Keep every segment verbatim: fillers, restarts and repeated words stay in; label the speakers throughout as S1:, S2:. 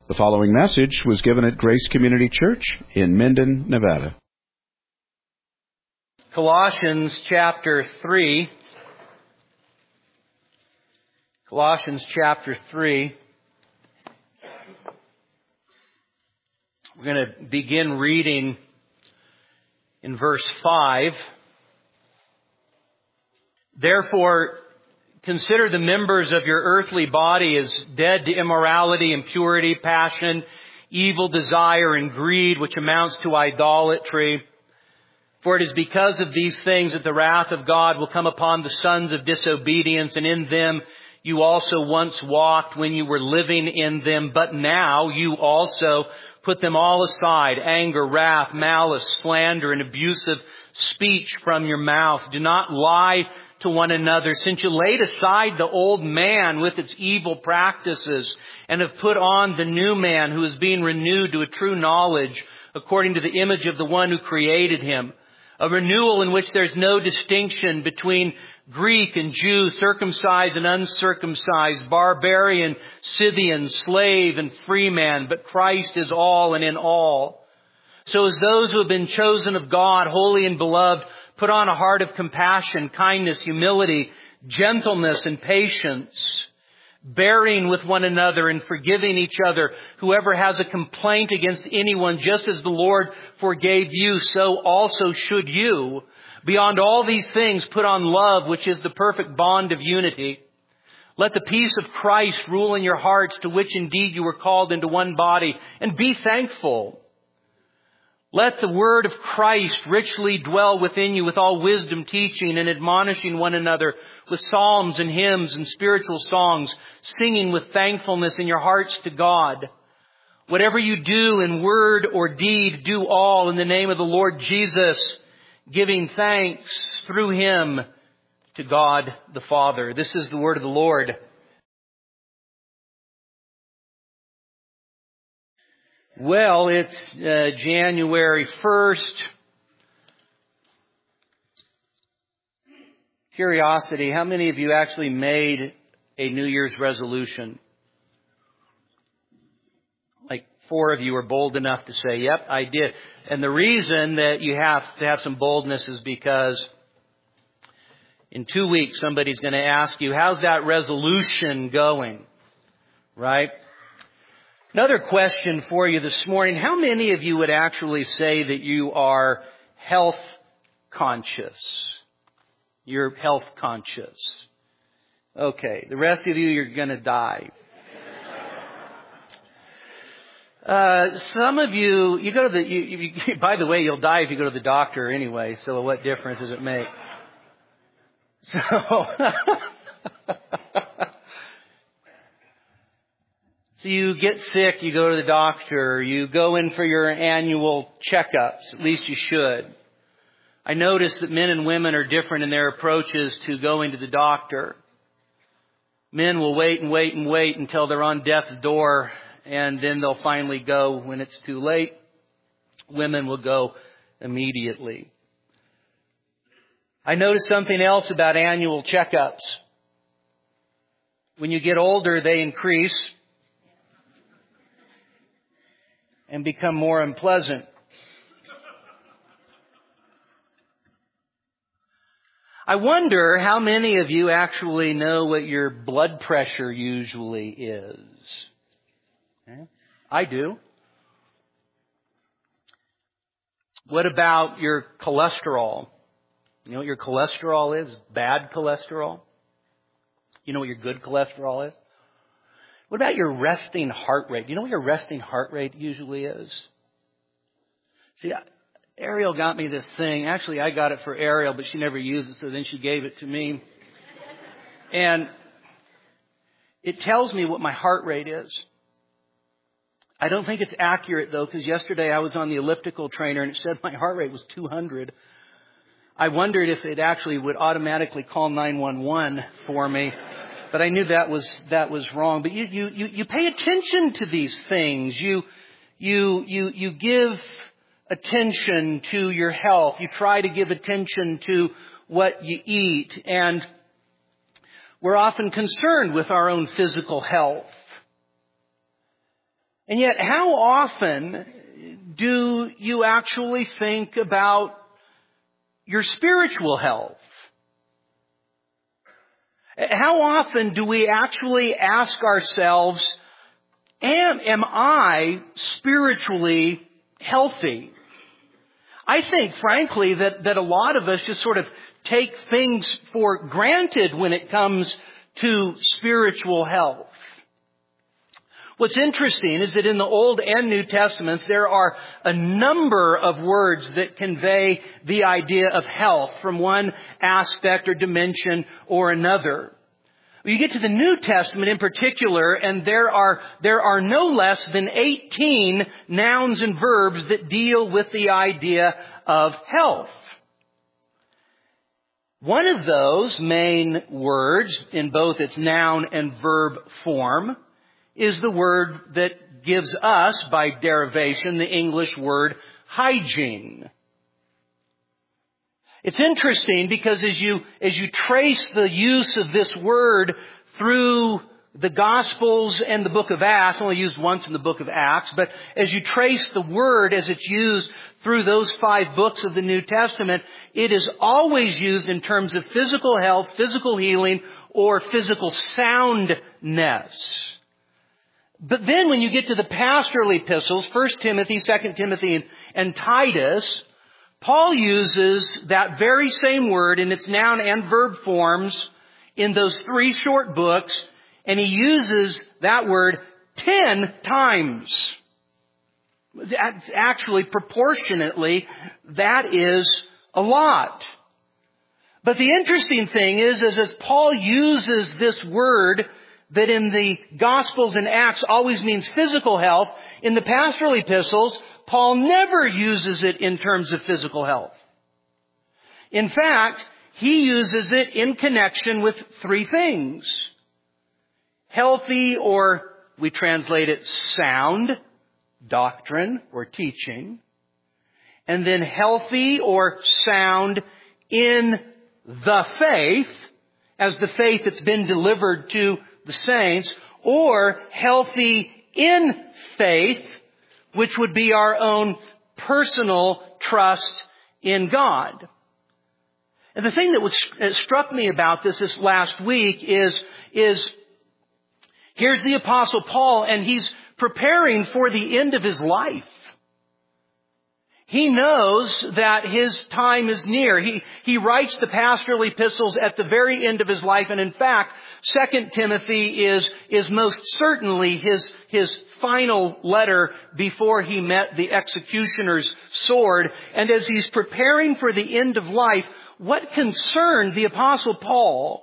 S1: The following message was given at Grace Community Church in Minden, Nevada.
S2: Colossians chapter three. Colossians chapter three. We're going to begin reading in verse five. Therefore, consider the members of your earthly body as dead to immorality, impurity, passion, evil desire, and greed, which amounts to idolatry. For it is because of these things that the wrath of God will come upon the sons of disobedience, and in them you also once walked when you were living in them, but now you also put them all aside: anger, wrath, malice, slander, and abusive speech from your mouth. Do not lie to one another, since you laid aside the old man with its evil practices and have put on the new man, who is being renewed to a true knowledge according to the image of the one who created him. A renewal in which there's no distinction between Greek and Jew, circumcised and uncircumcised, barbarian, Scythian, slave and free man, but Christ is all and in all. So as those who have been chosen of God, holy and beloved, put on a heart of compassion, kindness, humility, gentleness, and patience, bearing with one another and forgiving each other. Whoever has a complaint against anyone, just as the Lord forgave you, so also should you. Beyond all these things, put on love, which is the perfect bond of unity. Let the peace of Christ rule in your hearts, to which indeed you were called into one body, and be thankful. Let the word of Christ richly dwell within you, with all wisdom, teaching and admonishing one another with psalms and hymns and spiritual songs, singing with thankfulness in your hearts to God. Whatever you do in word or deed, do all in the name of the Lord Jesus, giving thanks through Him to God the Father. This is the word of the Lord. Well, it's uh, January first. Curiosity, how many of you actually made a New Year's resolution? Like four of you are bold enough to say, yep, I did. And the reason that you have to have some boldness is because in two weeks somebody's going to ask you, how's that resolution going? Right? Another question for you this morning. How many of you would actually say that you are health conscious? You're health conscious. Okay. The rest of you, you're going to die. Uh, some of you, you go to the, you, you, by the way, you'll die if you go to the doctor anyway, so what difference does it make? So, So you get sick, you go to the doctor, you go in for your annual checkups. At least you should. I notice that men and women are different in their approaches to going to the doctor. Men will wait and wait and wait until they're on death's door, and then they'll finally go when it's too late. Women will go immediately. I noticed something else about annual checkups. When you get older, they increase and become more unpleasant. I wonder how many of you actually know what your blood pressure usually is. Okay? I do. What about your cholesterol? You know what your cholesterol is? Bad cholesterol? You know what your good cholesterol is? What about your resting heart rate? Do you know what your resting heart rate usually is? See, Ariel got me this thing. Actually, I got it for Ariel, but she never used it, so then she gave it to me. And it tells me what my heart rate is. I don't think it's accurate, though, because yesterday I was on the elliptical trainer and it said my heart rate was two hundred. I wondered if it actually would automatically call nine one one for me. But I knew that was that was wrong. But you you you, you pay attention to these things. You you you you give attention to your health. You try to give attention to what you eat, and we're often concerned with our own physical health. And yet, how often do you actually think about your spiritual health? How often do we actually ask ourselves, am, am I spiritually healthy? I think, frankly, that, that a lot of us just sort of take things for granted when it comes to spiritual health. What's interesting is that in the Old and New Testaments, there are a number of words that convey the idea of health from one aspect or dimension or another. You get to the New Testament in particular, and there are, there are no less than eighteen nouns and verbs that deal with the idea of health. One of those main words in both its noun and verb form is the word that gives us, by derivation, the English word hygiene. It's interesting because as you, as you trace the use of this word through the Gospels and the book of Acts, only used once in the book of Acts, but as you trace the word as it's used through those five books of the New Testament, it is always used in terms of physical health, physical healing, or physical soundness. But then when you get to the pastoral epistles, First Timothy, Second Timothy, and, and Titus, Paul uses that very same word in its noun and verb forms in those three short books, and he uses that word ten times. That's actually, proportionately, that is a lot. But the interesting thing is, is as Paul uses this word that in the Gospels and Acts always means physical health, in the pastoral epistles, Paul never uses it in terms of physical health. In fact, he uses it in connection with three things. Healthy, or we translate it sound, doctrine or teaching. And then healthy or sound in the faith, as the faith that's been delivered to the saints, or healthy in faith, which would be our own personal trust in God. And the thing that was, that struck me about this this last week is, is here's the Apostle Paul, and he's preparing for the end of his life. He knows that his time is near. He, he writes the pastoral epistles at the very end of his life. And in fact, Second Timothy is, is most certainly his, his final letter before he met the executioner's sword. And as he's preparing for the end of life, what concerned the Apostle Paul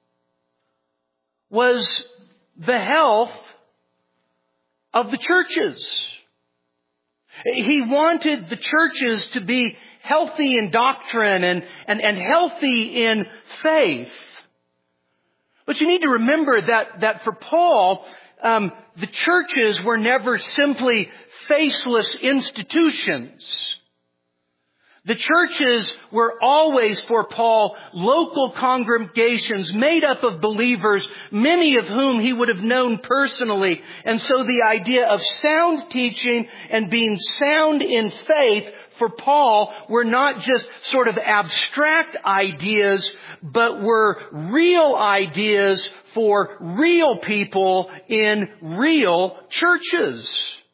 S2: was the health of the churches. He wanted the churches to be healthy in doctrine and, and, and healthy in faith. But you need to remember that, that for Paul, um, the churches were never simply faceless institutions. The churches were always, for Paul, local congregations made up of believers, many of whom he would have known personally. And so the idea of sound teaching and being sound in faith for Paul were not just sort of abstract ideas, but were real ideas for real people in real churches.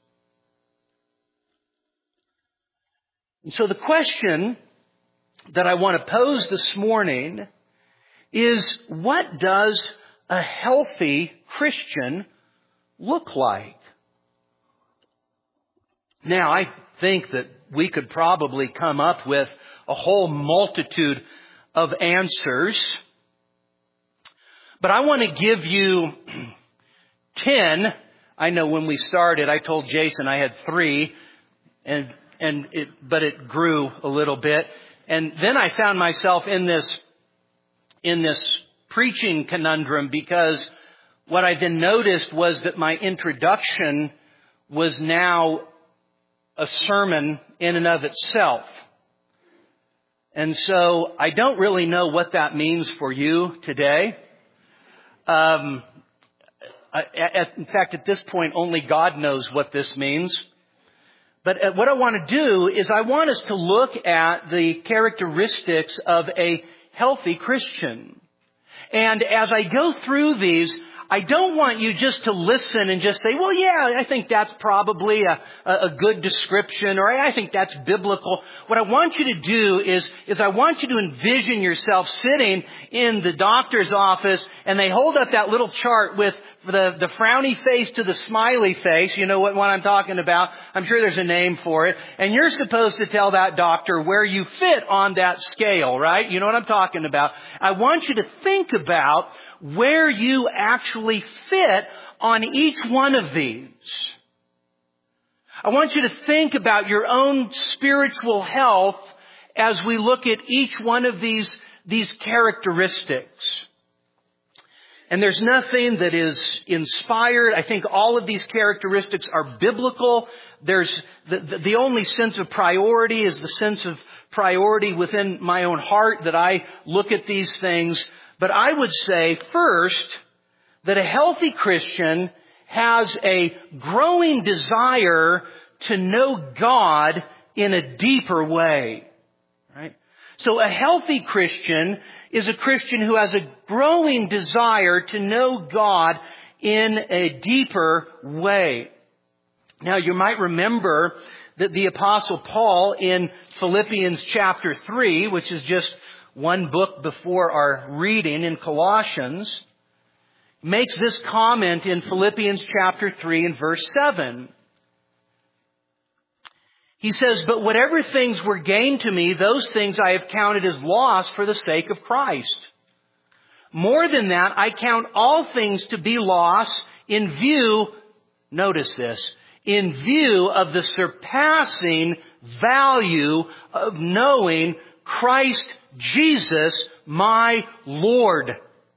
S2: And so the question that I want to pose this morning is, what does a healthy Christian look like? Now, I think that we could probably come up with a whole multitude of answers, but I want to give you ten. I know when we started, I told Jason I had three, and And it, but it grew a little bit. And then I found myself in this, in this preaching conundrum, because what I then noticed was that my introduction was now a sermon in and of itself. And so I don't really know what that means for you today. Um, at, in fact, at this point, only God knows what this means. But what I want to do is I want us to look at the characteristics of a healthy Christian. And as I go through these, I don't want you just to listen and just say, well, yeah, I think that's probably a, a good description, or I think that's biblical. What I want you to do is, is I want you to envision yourself sitting in the doctor's office, and they hold up that little chart with the, the frowny face to the smiley face. You know what one I'm talking about. I'm sure there's a name for it. And you're supposed to tell that doctor where you fit on that scale, right? You know what I'm talking about. I want you to think about where you actually fit on each one of these. I want you to think about your own spiritual health as we look at each one of these, these characteristics. And there's nothing that is inspired. I think all of these characteristics are biblical. There's the, the, the only sense of priority is the sense of priority within my own heart that I look at these things. But I would say first that a healthy Christian has a growing desire to know God in a deeper way. Right? So a healthy Christian is a Christian who has a growing desire to know God in a deeper way. Now you might remember that the Apostle Paul in Philippians chapter three, which is just one book before our reading in Colossians, makes this comment in Philippians chapter three and verse seven. He says, "But whatever things were gained to me, those things I have counted as loss for the sake of Christ. More than that, I count all things to be loss in view," notice this, "in view of the surpassing value of knowing Christ Jesus, my Lord,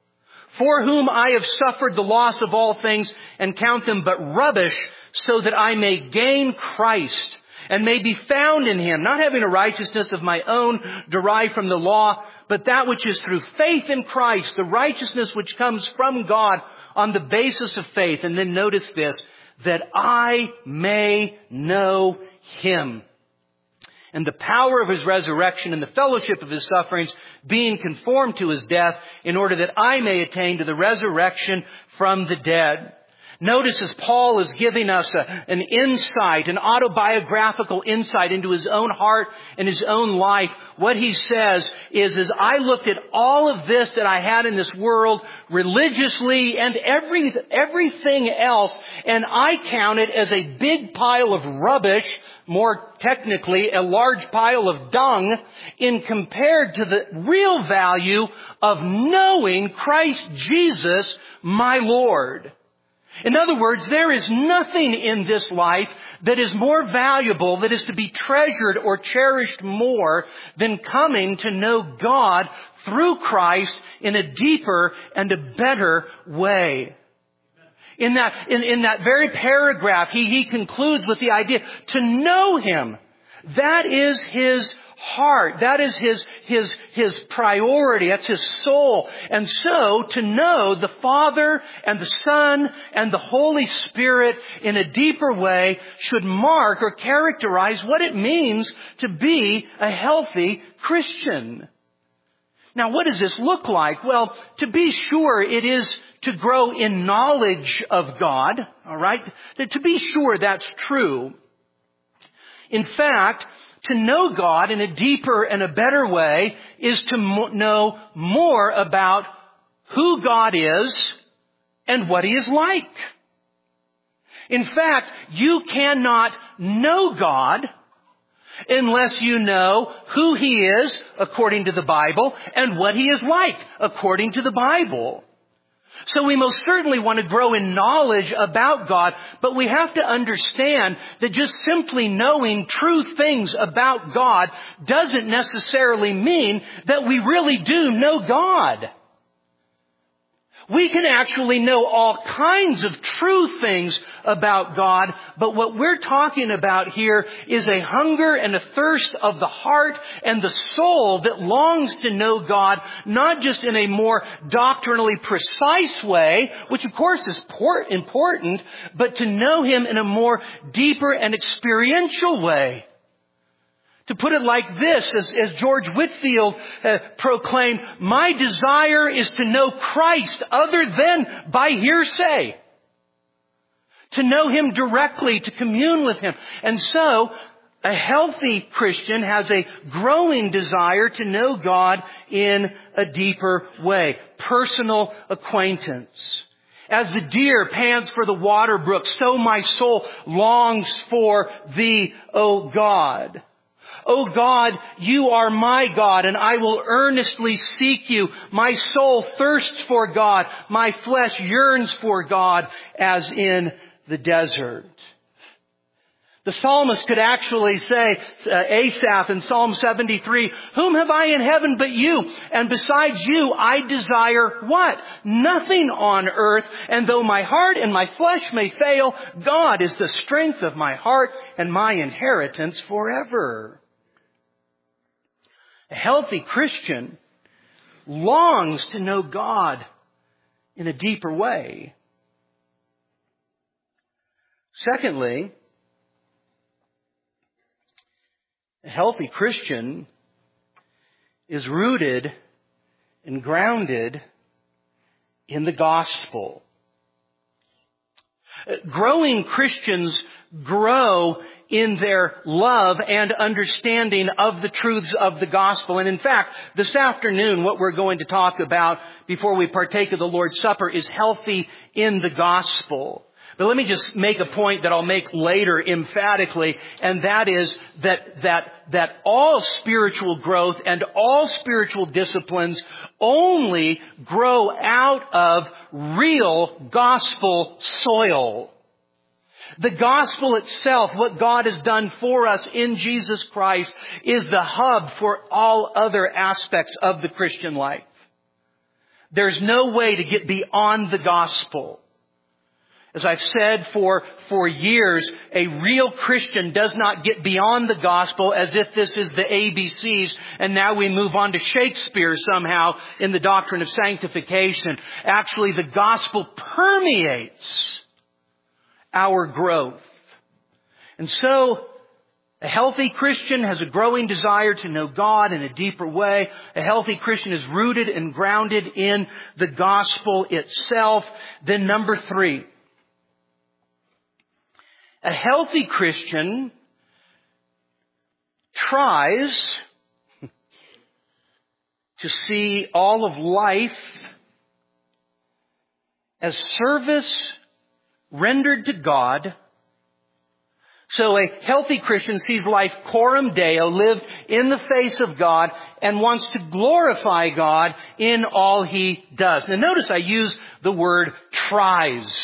S2: for whom I have suffered the loss of all things and count them but rubbish, so that I may gain Christ and may be found in Him, not having a righteousness of my own derived from the law, but that which is through faith in Christ, the righteousness which comes from God on the basis of faith." And then notice this, "that I may know Him, and the power of His resurrection and the fellowship of His sufferings, being conformed to His death, in order that I may attain to the resurrection from the dead." Notice as Paul is giving us a, an insight, an autobiographical insight into his own heart and his own life, what he says is, as I looked at all of this that I had in this world religiously and every, everything else, and I count it as a big pile of rubbish, more technically a large pile of dung, in compared to the real value of knowing Christ Jesus, my Lord. In other words, there is nothing in this life that is more valuable, that is to be treasured or cherished more than coming to know God through Christ in a deeper and a better way. In that, in, in that very paragraph, he, he concludes with the idea to know Him. That is his heart. That is his, his, his priority. That's his soul. And so to know the Father and the Son and the Holy Spirit in a deeper way should mark or characterize what it means to be a healthy Christian. Now, what does this look like? Well, to be sure, it is to grow in knowledge of God. All right? To be sure, that's true. In fact, to know God in a deeper and a better way is to know more about who God is and what He is like. In fact, you cannot know God unless you know who He is according to the Bible and what He is like according to the Bible. So we most certainly want to grow in knowledge about God, but we have to understand that just simply knowing true things about God doesn't necessarily mean that we really do know God. We can actually know all kinds of true things about God, but what we're talking about here is a hunger and a thirst of the heart and the soul that longs to know God, not just in a more doctrinally precise way, which of course is important, but to know Him in a more deeper and experiential way. To put it like this, as, as George Whitefield uh, proclaimed, my desire is to know Christ other than by hearsay. To know Him directly, to commune with Him. And so, a healthy Christian has a growing desire to know God in a deeper way. Personal acquaintance. As the deer pants for the water brook, so my soul longs for Thee, O God. O God, You are my God, and I will earnestly seek You. My soul thirsts for God. My flesh yearns for God as in the desert. The psalmist could actually say, uh, Asaph in Psalm seventy-three, whom have I in heaven but You? And besides You, I desire what? Nothing on earth. And though my heart and my flesh may fail, God is the strength of my heart and my inheritance forever. A healthy Christian longs to know God in a deeper way. Secondly, a healthy Christian is rooted and grounded in the gospel. Growing Christians grow in their love and understanding of the truths of the gospel. And in fact, this afternoon, what we're going to talk about before we partake of the Lord's Supper is healthy in the gospel. But let me just make a point that I'll make later emphatically, and that is that, that, that all spiritual growth and all spiritual disciplines only grow out of real gospel soil. The gospel itself, what God has done for us in Jesus Christ, is the hub for all other aspects of the Christian life. There's no way to get beyond the gospel. As I've said for, for years, a real Christian does not get beyond the gospel as if this is the A B Cs and now we move on to Shakespeare somehow in the doctrine of sanctification. Actually, the gospel permeates our growth. And so, a healthy Christian has a growing desire to know God in a deeper way. A healthy Christian is rooted and grounded in the gospel itself. Then number three, a healthy Christian tries to see all of life as service rendered to God. So a healthy Christian sees life coram Deo, lived in the face of God, and wants to glorify God in all he does. Now notice I use the word tries.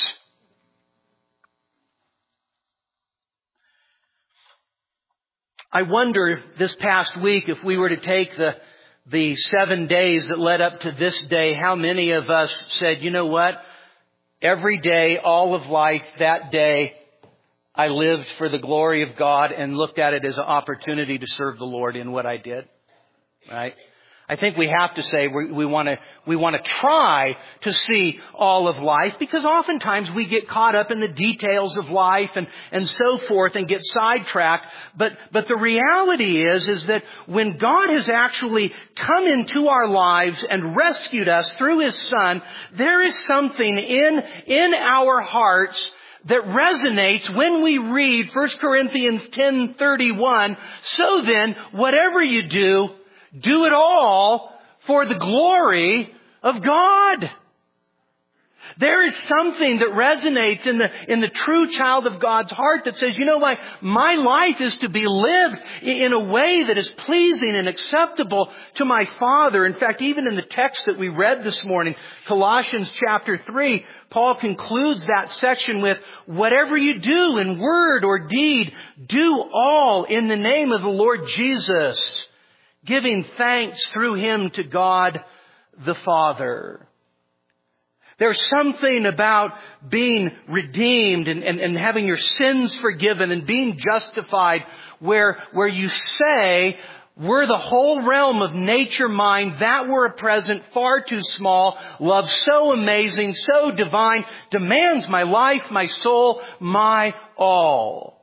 S2: I wonder this past week if we were to take the the seven days that led up to this day, how many of us said, you know what? Every day, all of life, that day, I lived for the glory of God and looked at it as an opportunity to serve the Lord in what I did. Right? I think we have to say we, we want to we want to try to see all of life, because oftentimes we get caught up in the details of life and, and so forth and get sidetracked. But but the reality is is that when God has actually come into our lives and rescued us through His Son, there is something in in our hearts that resonates when we read First Corinthians ten thirty-one. So then, whatever you do, do it all for the glory of God. There is something that resonates in the in the true child of God's heart that says, you know, my, my life is to be lived in a way that is pleasing and acceptable to my Father. In fact, even in the text that we read this morning, Colossians chapter three, Paul concludes that section with, whatever you do in word or deed, do all in the name of the Lord Jesus, giving thanks through Him to God the Father. There's something about being redeemed and, and, and having your sins forgiven and being justified where, where you say, were the whole realm of nature mine, that were a present far too small, love so amazing, so divine, demands my life, my soul, my all.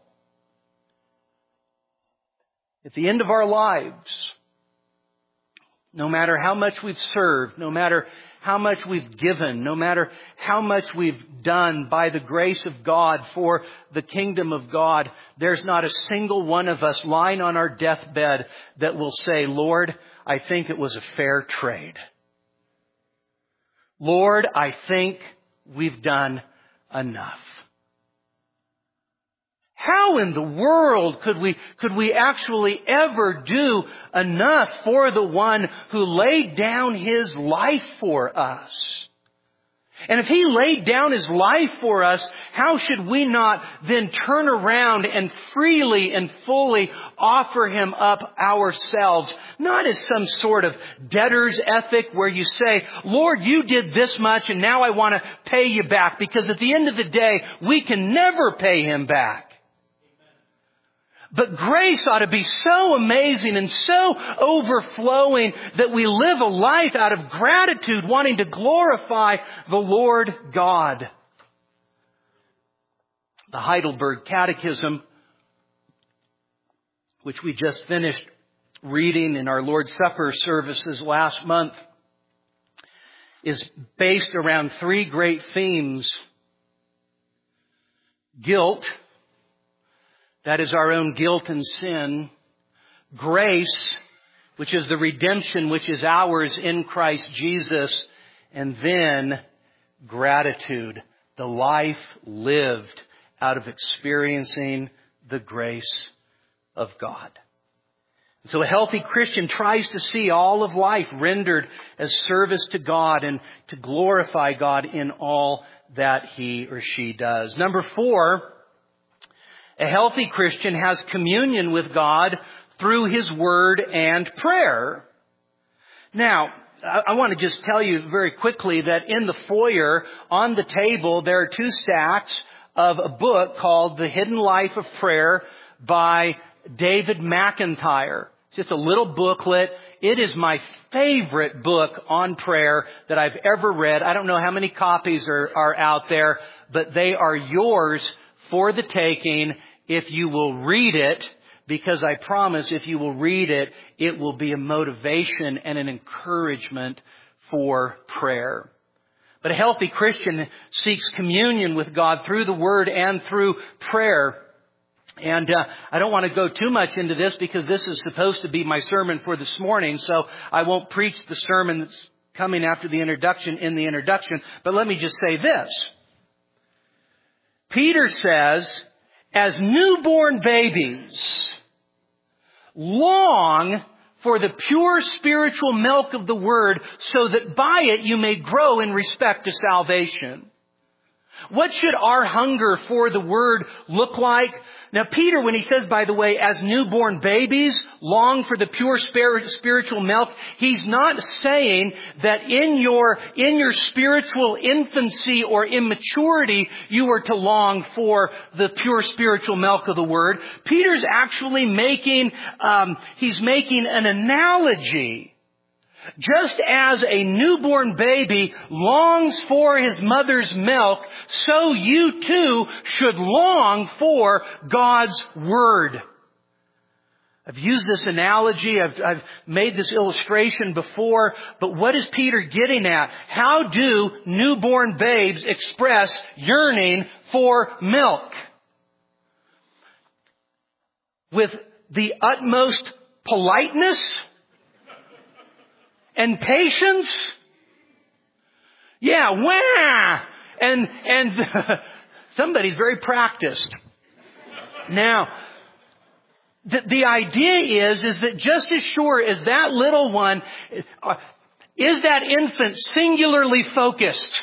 S2: At the end of our lives, no matter how much we've served, no matter how much we've given, no matter how much we've done by the grace of God for the kingdom of God, there's not a single one of us lying on our deathbed that will say, Lord, I think it was a fair trade. Lord, I think we've done enough. How in the world could we, could we actually ever do enough for the one who laid down His life for us? And if He laid down His life for us, how should we not then turn around and freely and fully offer Him up ourselves? Not as some sort of debtor's ethic where you say, Lord, you did this much and now I want to pay you back. Because at the end of the day, we can never pay Him back. But grace ought to be so amazing and so overflowing that we live a life out of gratitude, wanting to glorify the Lord God. The Heidelberg Catechism, which we just finished reading in our Lord's Supper services last month, is based around three great themes. Guilt. That is our own guilt and sin. Grace, which is the redemption which is ours in Christ Jesus. And then gratitude, the life lived out of experiencing the grace of God. So a healthy Christian tries to see all of life rendered as service to God and to glorify God in all that he or she does. Number four, a healthy Christian has communion with God through His Word and prayer. Now, I want to just tell you very quickly that in the foyer, on the table, there are two stacks of a book called The Hidden Life of Prayer by David McIntyre. It's just a little booklet. It is my favorite book on prayer that I've ever read. I don't know how many copies are, are out there, but they are yours for the taking if you will read it, because I promise if you will read it, it will be a motivation and an encouragement for prayer. But a healthy Christian seeks communion with God through the Word and through prayer. And uh, I don't want to go too much into this because this is supposed to be my sermon for this morning, so I won't preach the sermon that's coming after the introduction in the introduction. But let me just say this. Peter says, as newborn babies, long for the pure spiritual milk of the Word, so that by it you may grow in respect to salvation. What should our hunger for the Word look like? Now, Peter, when he says, by the way, as newborn babies long for the pure spiritual milk, he's not saying that in your, in your spiritual infancy or immaturity, you are to long for the pure spiritual milk of the Word. Peter's actually making, um, he's making an analogy. Just as a newborn baby longs for his mother's milk, so you too should long for God's Word. I've used this analogy, I've, I've made this illustration before, but what is Peter getting at? How do newborn babes express yearning for milk? With the utmost politeness and patience? Yeah, wah! And, and somebody's very practiced. Now, the, the idea is, is that just as sure as that little one, uh, is that infant singularly focused?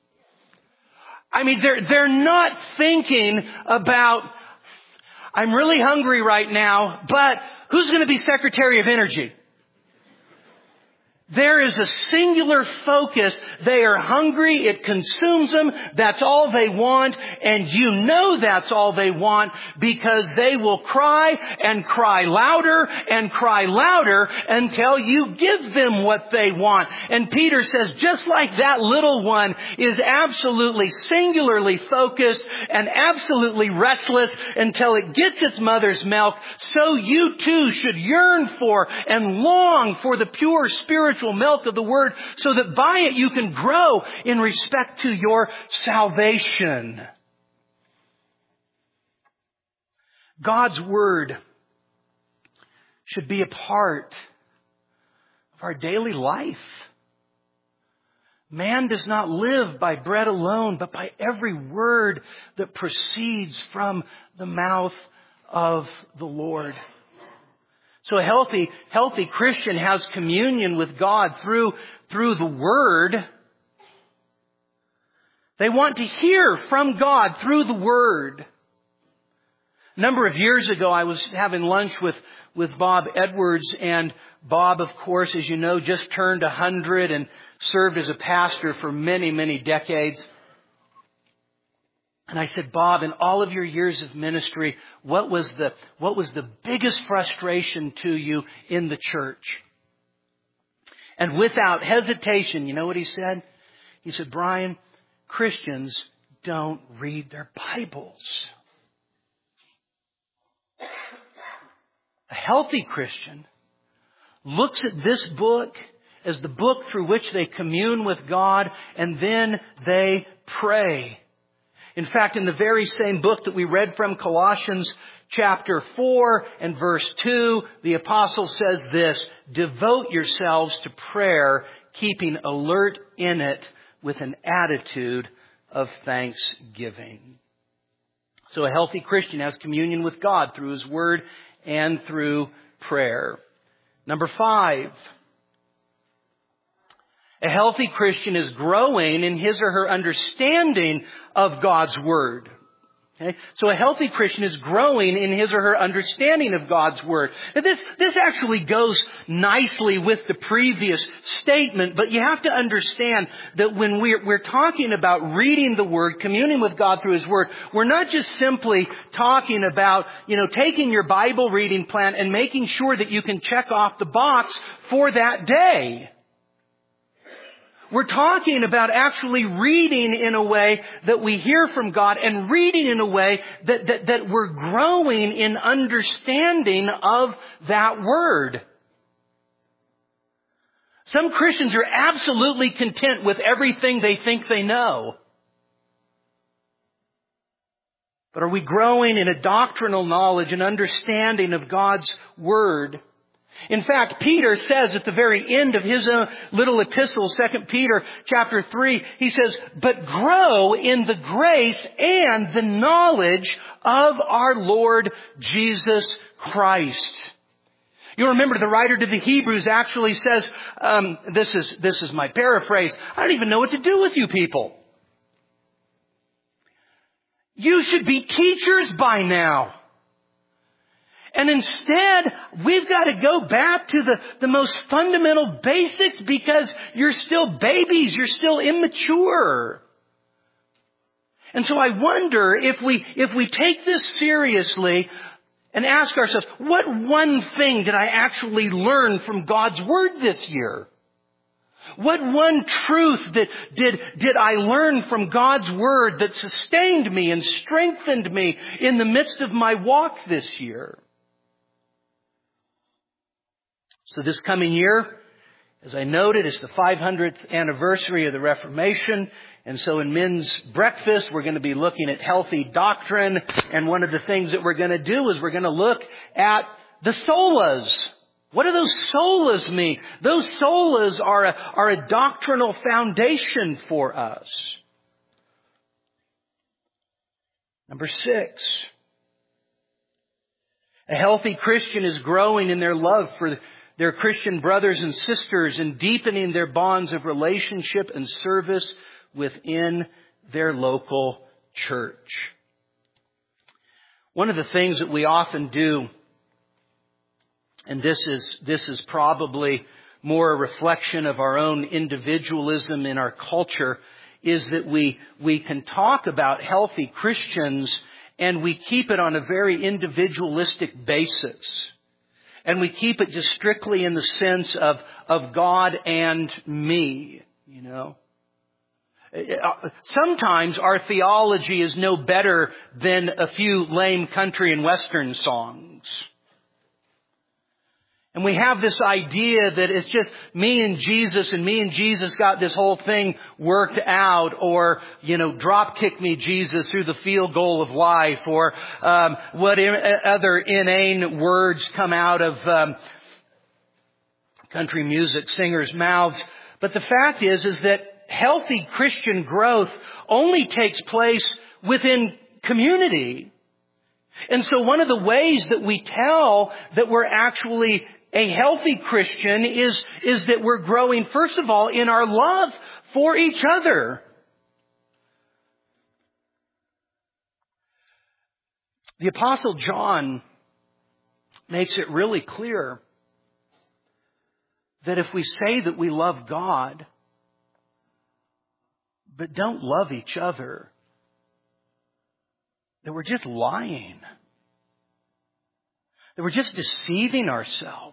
S2: I mean, they're, they're not thinking about, I'm really hungry right now, but who's going to be Secretary of Energy? There is a singular focus. They are hungry. It consumes them. That's all they want. And you know that's all they want because they will cry and cry louder and cry louder until you give them what they want. And Peter says, just like that little one is absolutely singularly focused and absolutely restless until it gets its mother's milk, so you too should yearn for and long for the pure spiritual milk of the Word, so that by it you can grow in respect to your salvation. God's Word should be a part of our daily life. Man does not live by bread alone, but by every word that proceeds from the mouth of the Lord. So a healthy, healthy Christian has communion with God through, through the Word. They want to hear from God through the Word. A number of years ago, I was having lunch with, with Bob Edwards, and Bob, of course, as you know, just turned a hundred and served as a pastor for many, many decades. And I said, Bob, in all of your years of ministry, what was the, what was the biggest frustration to you in the church? And without hesitation, you know what he said? He said, Brian, Christians don't read their Bibles. A healthy Christian looks at this book as the book through which they commune with God, and then they pray. In fact, in the very same book that we read from, Colossians chapter four and verse two, the apostle says this, devote yourselves to prayer, keeping alert in it with an attitude of thanksgiving. So a healthy Christian has communion with God through His Word and through prayer. Number five, a healthy Christian is growing in his or her understanding of God's Word. Okay? So a healthy Christian is growing in his or her understanding of God's Word. Now this, this actually goes nicely with the previous statement, but you have to understand that when we're, we're talking about reading the Word, communing with God through His Word, we're not just simply talking about, you know, taking your Bible reading plan and making sure that you can check off the box for that day. We're talking about actually reading in a way that we hear from God and reading in a way that, that, that we're growing in understanding of that Word. Some Christians are absolutely content with everything they think they know. But are we growing in a doctrinal knowledge and understanding of God's Word? In fact, Peter says at the very end of his uh, little epistle, Second Peter chapter three, he says, but grow in the grace and the knowledge of our Lord Jesus Christ. You remember the writer to the Hebrews actually says, um, this is, this is my paraphrase, I don't even know what to do with you people. You should be teachers by now. And instead, we've got to go back to the, the most fundamental basics because you're still babies. You're still immature. And so I wonder if we, if we take this seriously and ask ourselves, what one thing did I actually learn from God's Word this year? What one truth that did, did I learn from God's Word that sustained me and strengthened me in the midst of my walk this year? So this coming year, as I noted, is the five hundredth anniversary of the Reformation. And so in men's breakfast, we're going to be looking at healthy doctrine. And one of the things that we're going to do is we're going to look at the solas. What do those solas mean? Those solas are a, are a doctrinal foundation for us. Number six, a healthy Christian is growing in their love for their Christian brothers and sisters and deepening their bonds of relationship and service within their local church. One of the things that we often do, and this is, this is probably more a reflection of our own individualism in our culture, is that we, we can talk about healthy Christians and we keep it on a very individualistic basis. And we keep it just strictly in the sense of, of God and me, you know. Sometimes our theology is no better than a few lame country and western songs. And we have this idea that it's just me and Jesus, and me and Jesus got this whole thing worked out, or, you know, drop kick me, Jesus, through the field goal of life, or um, what other inane words come out of um, country music singers' mouths. But the fact is, is that healthy Christian growth only takes place within community. And so one of the ways that we tell that we're actually a healthy Christian is, is that we're growing, first of all, in our love for each other. The Apostle John makes it really clear that if we say that we love God, but don't love each other, that we're just lying. That we're just deceiving ourselves.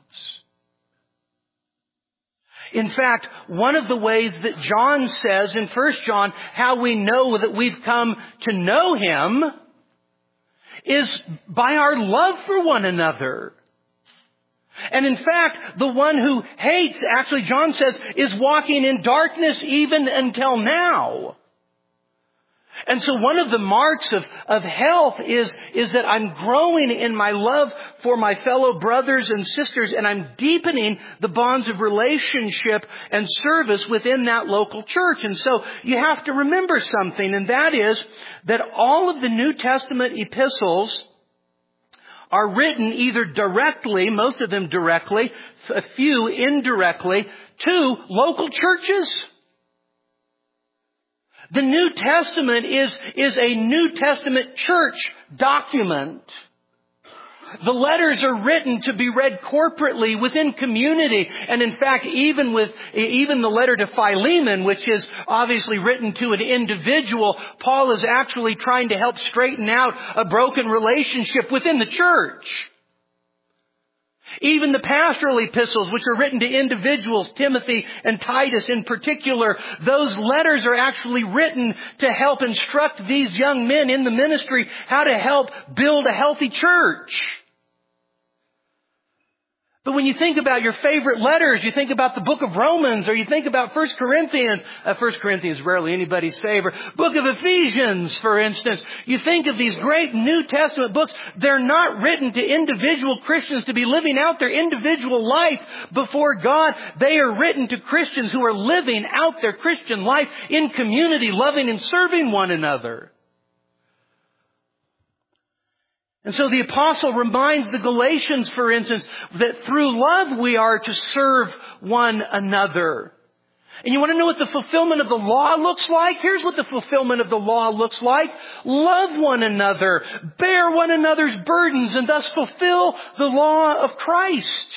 S2: In fact, one of the ways that John says in First John how we know that we've come to know Him is by our love for one another. And in fact, the one who hates, actually John says, is walking in darkness even until now. And so one of the marks of, of health is, is that I'm growing in my love for my fellow brothers and sisters, and I'm deepening the bonds of relationship and service within that local church. And so you have to remember something, and that is that all of the New Testament epistles are written either directly, most of them directly, a few indirectly, to local churches. The New Testament is, is a New Testament church document. The letters are written to be read corporately within community. And in fact, even with, even the letter to Philemon, which is obviously written to an individual, Paul is actually trying to help straighten out a broken relationship within the church. Even the pastoral epistles, which are written to individuals, Timothy and Titus in particular, those letters are actually written to help instruct these young men in the ministry how to help build a healthy church. But when you think about your favorite letters, you think about the book of Romans, or you think about First Corinthians. Uh, First Corinthians is rarely anybody's favorite. Book of Ephesians, for instance. You think of these great New Testament books. They're not written to individual Christians to be living out their individual life before God. They are written to Christians who are living out their Christian life in community, loving and serving one another. And so the apostle reminds the Galatians, for instance, that through love we are to serve one another. And you want to know what the fulfillment of the law looks like? Here's what the fulfillment of the law looks like. Love one another, bear one another's burdens, and thus fulfill the law of Christ.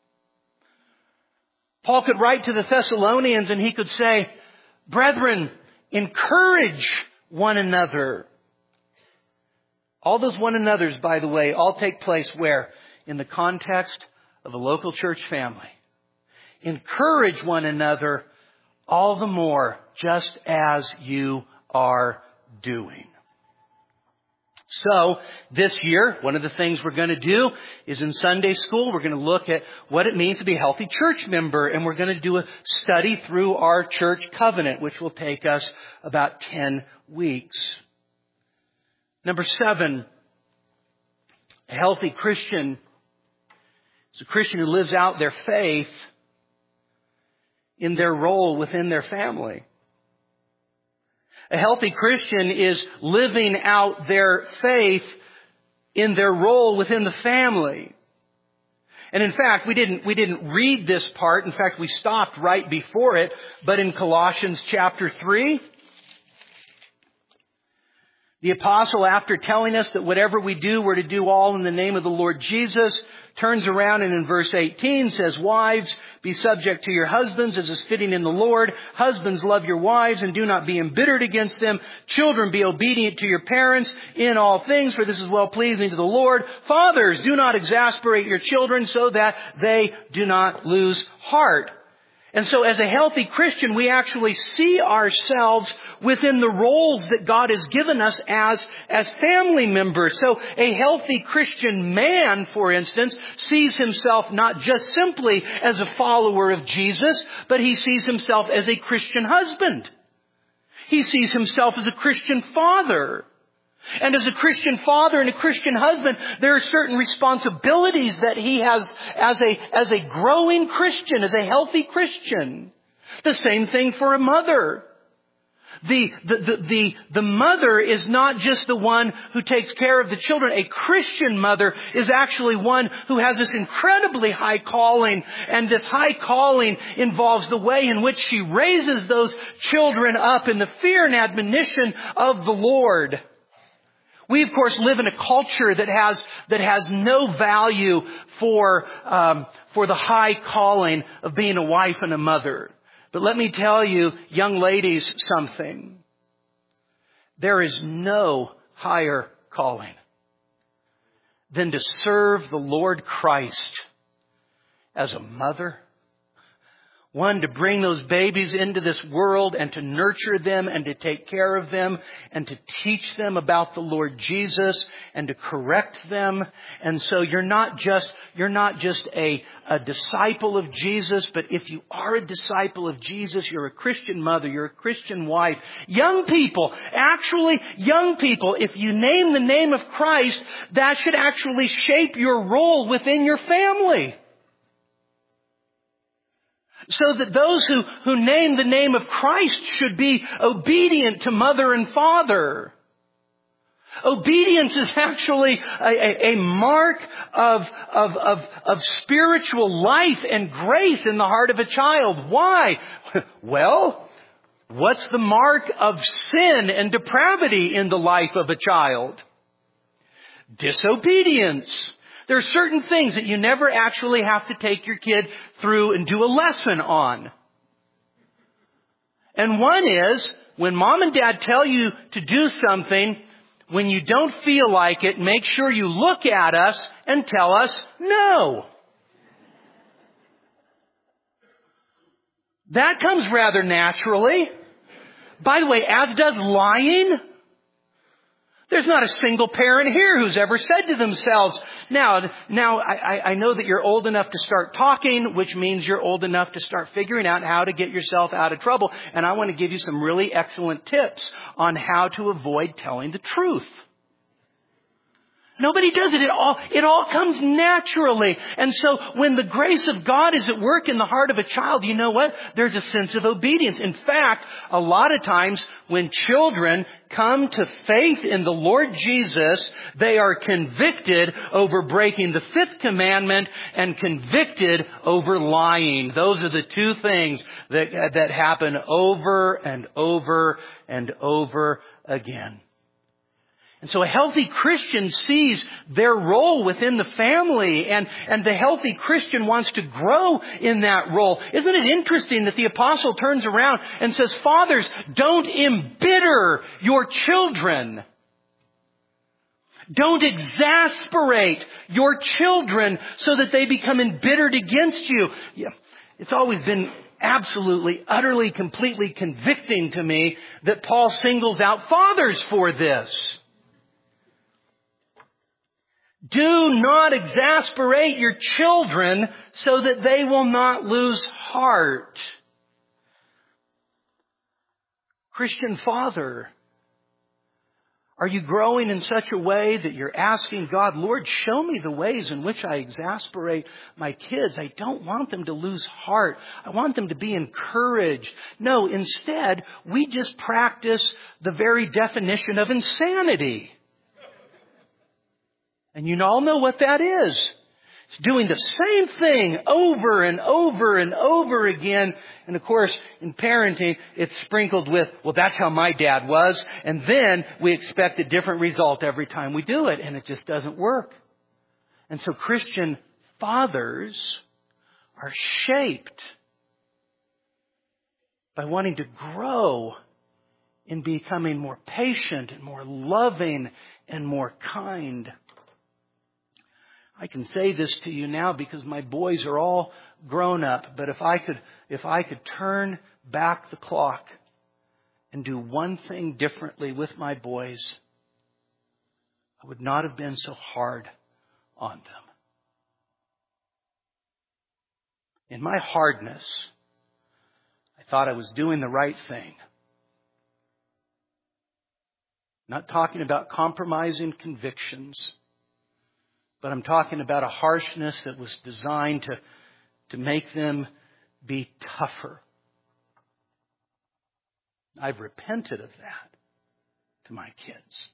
S2: Paul could write to the Thessalonians and he could say, brethren, encourage one another. All those one another's, by the way, all take place where? In the context of a local church family. Encourage one another all the more, just as you are doing. So, this year, one of the things we're going to do is in Sunday school, we're going to look at what it means to be a healthy church member. And we're going to do a study through our church covenant, which will take us about ten weeks. Number seven, a healthy Christian is a Christian who lives out their faith in their role within their family. A healthy Christian is living out their faith in their role within the family. And in fact, we didn't, we didn't read this part. In fact, we stopped right before it. But in Colossians chapter three, The apostle, after telling us that whatever we do, we're to do all in the name of the Lord Jesus, turns around and in verse eighteen says, "Wives, be subject to your husbands as is fitting in the Lord. Husbands, love your wives and do not be embittered against them. Children, be obedient to your parents in all things, for this is well pleasing to the Lord. Fathers, do not exasperate your children so that they do not lose heart." And so as a healthy Christian, we actually see ourselves within the roles that God has given us as, as family members. So a healthy Christian man, for instance, sees himself not just simply as a follower of Jesus, but he sees himself as a Christian husband. He sees himself as a Christian father. And as a Christian father and a Christian husband, there are certain responsibilities that he has as a, as a growing Christian, as a healthy Christian. The same thing for a mother. The, the, the, the, the mother is not just the one who takes care of the children. A Christian mother is actually one who has this incredibly high calling. And this high calling involves the way in which she raises those children up in the fear and admonition of the Lord. We, of course, live in a culture that has that has no value for um, for the high calling of being a wife and a mother. But let me tell you, young ladies, something. There is no higher calling than to serve the Lord Christ as a mother. One, to bring those babies into this world and to nurture them and to take care of them and to teach them about the Lord Jesus and to correct them. And so you're not just, you're not just a, a disciple of Jesus, but if you are a disciple of Jesus, you're a Christian mother, you're a Christian wife. Young people, actually young people, if you name the name of Christ, that should actually shape your role within your family. So that those who, who name the name of Christ should be obedient to mother and father. Obedience is actually a, a, a mark of, of, of, of spiritual life and grace in the heart of a child. Why? Well, what's the mark of sin and depravity in the life of a child? Disobedience. There are certain things that you never actually have to take your kid through and do a lesson on. And one is, when mom and dad tell you to do something, when you don't feel like it, make sure you look at us and tell us no. That comes rather naturally. By the way, as does lying. There's not a single parent here who's ever said to themselves, now, now I, I know that you're old enough to start talking, which means you're old enough to start figuring out how to get yourself out of trouble. And I want to give you some really excellent tips on how to avoid telling the truth. Nobody does it. It all, it all comes naturally. And so when the grace of God is at work in the heart of a child, you know what? There's a sense of obedience. In fact, a lot of times when children come to faith in the Lord Jesus, they are convicted over breaking the fifth commandment and convicted over lying. Those are the two things that, that happen over and over and over again. And so a healthy Christian sees their role within the family, and, and the healthy Christian wants to grow in that role. Isn't it interesting that the apostle turns around and says, fathers, don't embitter your children. Don't exasperate your children so that they become embittered against you. Yeah, it's always been absolutely, utterly, completely convicting to me that Paul singles out fathers for this. Do not exasperate your children so that they will not lose heart. Christian father, are you growing in such a way that you're asking God, Lord, show me the ways in which I exasperate my kids. I don't want them to lose heart. I want them to be encouraged. No, instead, we just practice the very definition of insanity. And you all know what that is. It's doing the same thing over and over and over again. And of course, in parenting, it's sprinkled with, well, that's how my dad was. And then we expect a different result every time we do it. And it just doesn't work. And so Christian fathers are shaped by wanting to grow in becoming more patient and more loving and more kind. I can say this to you now because my boys are all grown up. But if I could, if I could turn back the clock and do one thing differently with my boys, I would not have been so hard on them. In my hardness, I thought I was doing the right thing. Not talking about compromising convictions, but I'm talking about a harshness that was designed to, to make them be tougher. I've repented of that to my kids.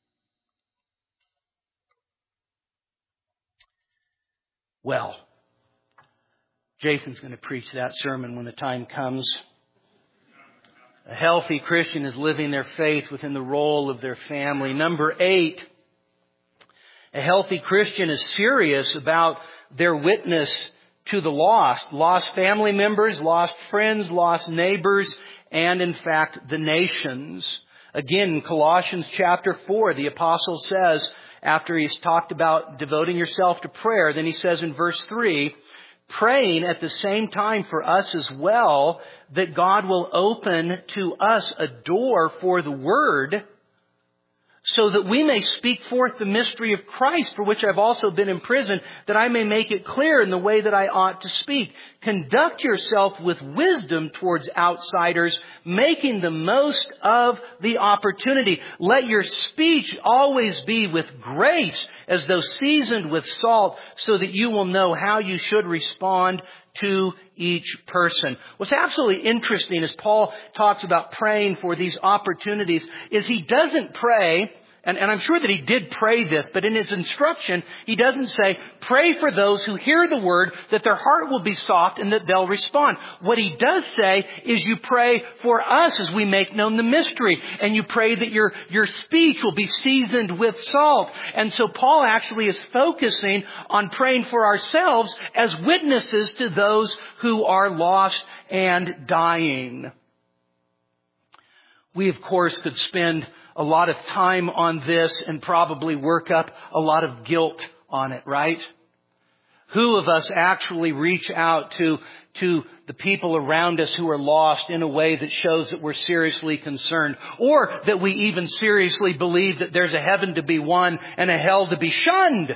S2: Well, Jason's going to preach that sermon when the time comes. A healthy Christian is living their faith within the role of their family. Number eight, a healthy Christian is serious about their witness to the lost. Lost family members, lost friends, lost neighbors, and in fact, the nations. Again, in Colossians chapter four, the apostle says, after he's talked about devoting yourself to prayer, then he says in verse three, praying at the same time for us as well, that God will open to us a door for the word, so that we may speak forth the mystery of Christ, for which I've also been imprisoned, that I may make it clear in the way that I ought to speak. Conduct yourself with wisdom towards outsiders, making the most of the opportunity. Let your speech always be with grace, as though seasoned with salt, so that you will know how you should respond to each person. What's absolutely interesting as Paul talks about praying for these opportunities is he doesn't pray, and, and I'm sure that he did pray this, but in his instruction, he doesn't say, pray for those who hear the word, that their heart will be soft and that they'll respond. What he does say is you pray for us as we make known the mystery, and you pray that your, your speech will be seasoned with salt. And so Paul actually is focusing on praying for ourselves as witnesses to those who are lost and dying. We, of course, could spend a lot of time on this and probably work up a lot of guilt on it, right? Who of us actually reach out to, to the people around us who are lost in a way that shows that we're seriously concerned, or that we even seriously believe that there's a heaven to be won and a hell to be shunned?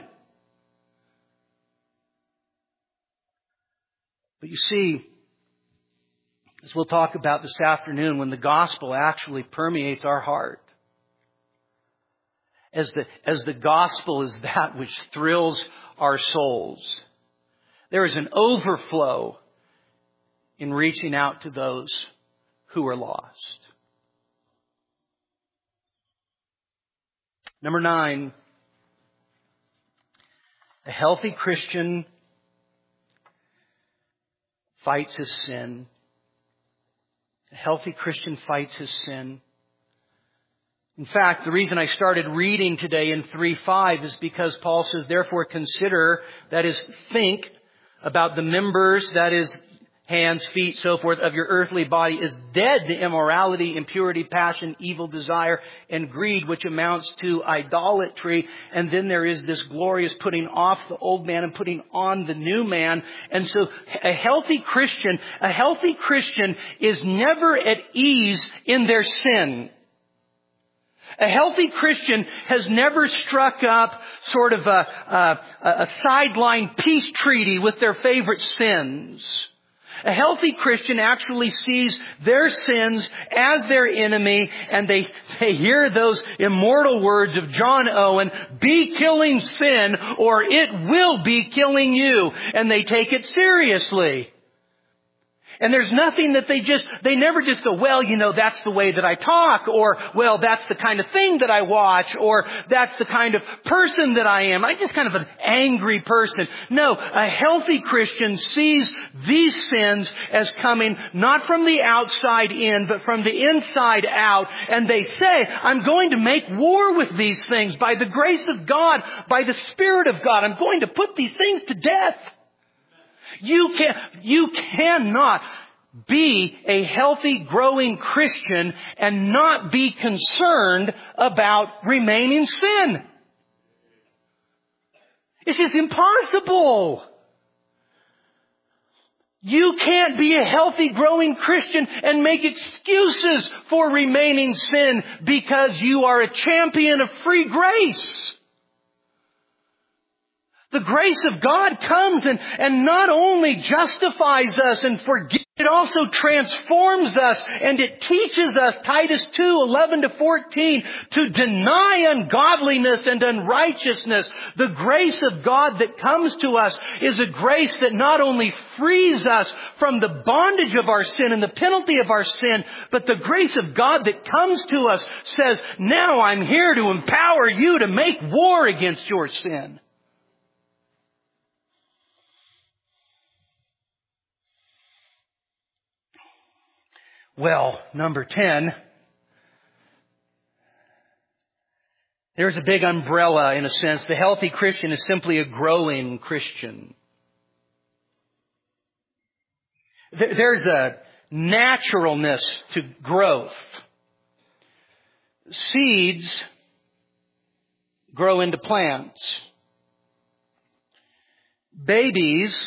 S2: But you see, as we'll talk about this afternoon, when the gospel actually permeates our heart, as the, as the gospel is that which thrills our souls, there is an overflow in reaching out to those who are lost. Number nine, a healthy Christian fights his sin. A healthy Christian fights his sin. In fact, the reason I started reading today in three five is because Paul says, therefore consider, that is, think about the members, that is, hands, feet, so forth, of your earthly body is dead to immorality, impurity, passion, evil desire, and greed, which amounts to idolatry. And then there is this glorious putting off the old man and putting on the new man. And so a healthy Christian, a healthy Christian is never at ease in their sin. A healthy Christian has never struck up sort of a, a, a sideline peace treaty with their favorite sins. A healthy Christian actually sees their sins as their enemy, and they, they hear those immortal words of John Owen, be killing sin or it will be killing you. And they take it seriously. And there's nothing that they just, they never just go, well, you know, that's the way that I talk, or, well, that's the kind of thing that I watch, or that's the kind of person that I am. I'm just kind of an angry person. No, a healthy Christian sees these sins as coming not from the outside in, but from the inside out. And they say, I'm going to make war with these things by the grace of God, by the Spirit of God. I'm going to put these things to death. You can, you cannot be a healthy, growing Christian and not be concerned about remaining sin. It's just impossible. You can't be a healthy, growing Christian and make excuses for remaining sin because you are a champion of free grace. The grace of God comes and, and not only justifies us and forgives, it also transforms us, and it teaches us, Titus two, eleven to fourteen, to deny ungodliness and unrighteousness. The grace of God that comes to us is a grace that not only frees us from the bondage of our sin and the penalty of our sin, but the grace of God that comes to us says, now I'm here to empower you to make war against your sin. Well, number ten, there's a big umbrella in a sense. The healthy Christian is simply a growing Christian. There's a naturalness to growth. Seeds grow into plants. Babies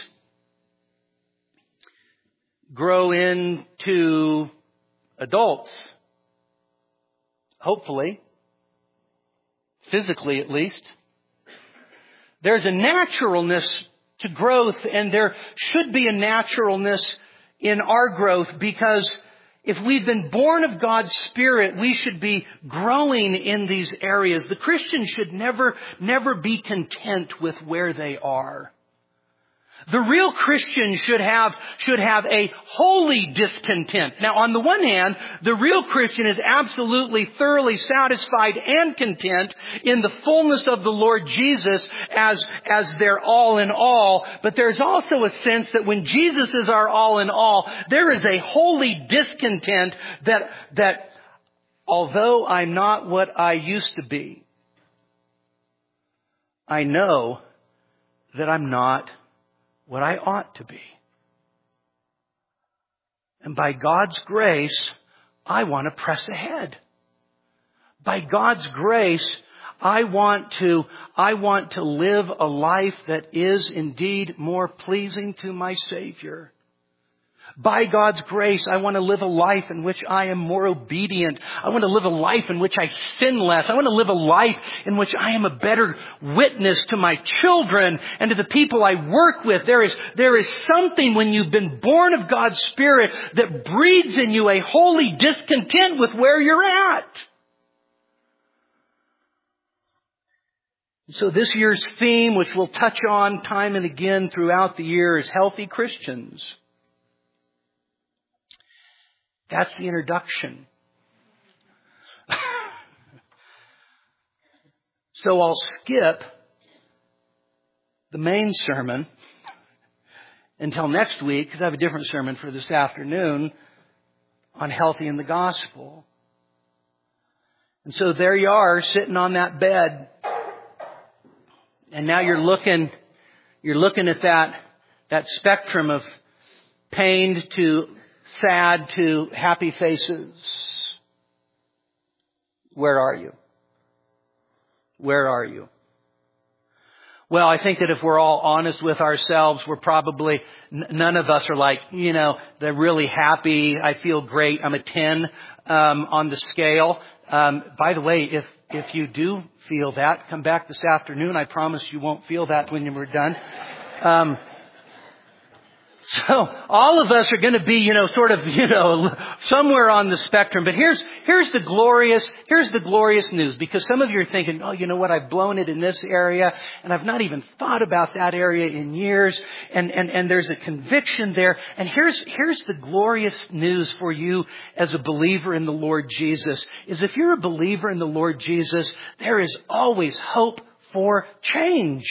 S2: grow into adults, hopefully, physically at least. There's a naturalness to growth, and there should be a naturalness in our growth, because if we've been born of God's Spirit, we should be growing in these areas. The Christian should never, never be content with where they are. The real Christian should have, should have a holy discontent. Now, on the one hand, the real Christian is absolutely thoroughly satisfied and content in the fullness of the Lord Jesus as, as their all in all. But there's also a sense that when Jesus is our all in all, there is a holy discontent that, that although I'm not what I used to be, I know that I'm not what I ought to be. And by God's grace, I want to press ahead. By God's grace, I want to, I want to live a life that is indeed more pleasing to my Savior. By God's grace, I want to live a life in which I am more obedient. I want to live a life in which I sin less. I want to live a life in which I am a better witness to my children and to the people I work with. There is, there is something when you've been born of God's Spirit that breeds in you a holy discontent with where you're at. So this year's theme, which we'll touch on time and again throughout the year, is healthy Christians. That's the introduction. So I'll skip the main sermon until next week, because I have a different sermon for this afternoon on healthy in the gospel. And so there you are, sitting on that bed. And now you're looking, you're looking at that, that spectrum of pained to sad to happy faces. Where are you? Where are you? Well, I think that if we're all honest with ourselves, we're probably, n- none of us are like, you know, they're really happy. I feel great. I'm a ten um, on the scale. Um, by the way, if if you do feel that, come back this afternoon. I promise you won't feel that when we're done. Um, So all of us are going to be, you know, sort of, you know, somewhere on the spectrum. But here's, here's the glorious, here's the glorious news. Because some of you are thinking, oh, you know what, I've blown it in this area and I've not even thought about that area in years. And, and, and there's a conviction there. And here's, here's the glorious news for you as a believer in the Lord Jesus, is if you're a believer in the Lord Jesus, there is always hope for change.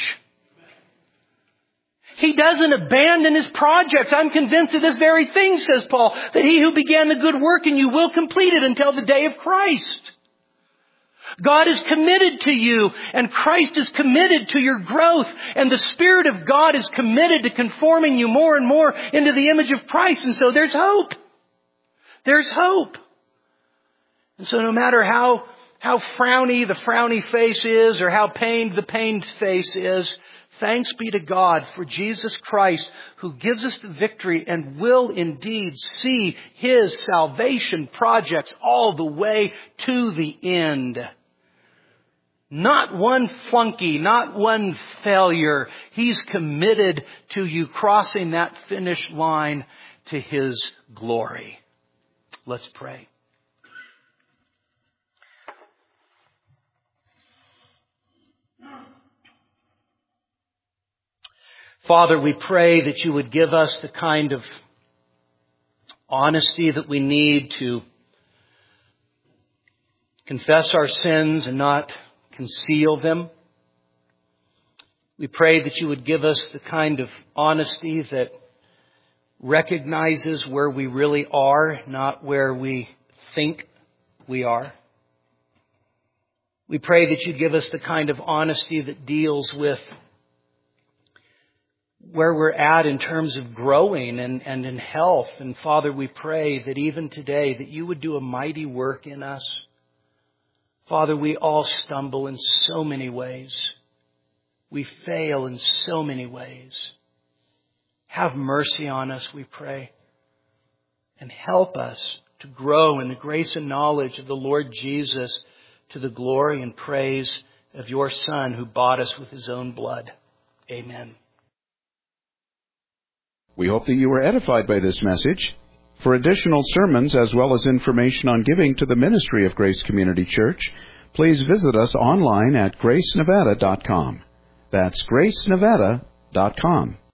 S2: He doesn't abandon His projects. I'm convinced of this very thing, says Paul, that He who began the good work in you will complete it until the day of Christ. God is committed to you, and Christ is committed to your growth, and the Spirit of God is committed to conforming you more and more into the image of Christ. And so there's hope. There's hope. And so no matter how, how frowny the frowny face is, or how pained the pained face is, thanks be to God for Jesus Christ, who gives us the victory and will indeed see His salvation projects all the way to the end. Not one flunky, not one failure. He's committed to you crossing that finish line to His glory. Let's pray. Father, we pray that you would give us the kind of honesty that we need to confess our sins and not conceal them. We pray that you would give us the kind of honesty that recognizes where we really are, not where we think we are. We pray that you give us the kind of honesty that deals with where we're at in terms of growing and, and in health. And Father, we pray that even today that you would do a mighty work in us. Father, we all stumble in so many ways. We fail in so many ways. Have mercy on us, we pray. And help us to grow in the grace and knowledge of the Lord Jesus to the glory and praise of your Son who bought us with His own blood. Amen.
S1: We hope that you were edified by this message. For additional sermons as well as information on giving to the ministry of Grace Community Church, please visit us online at grace nevada dot com. That's grace nevada dot com.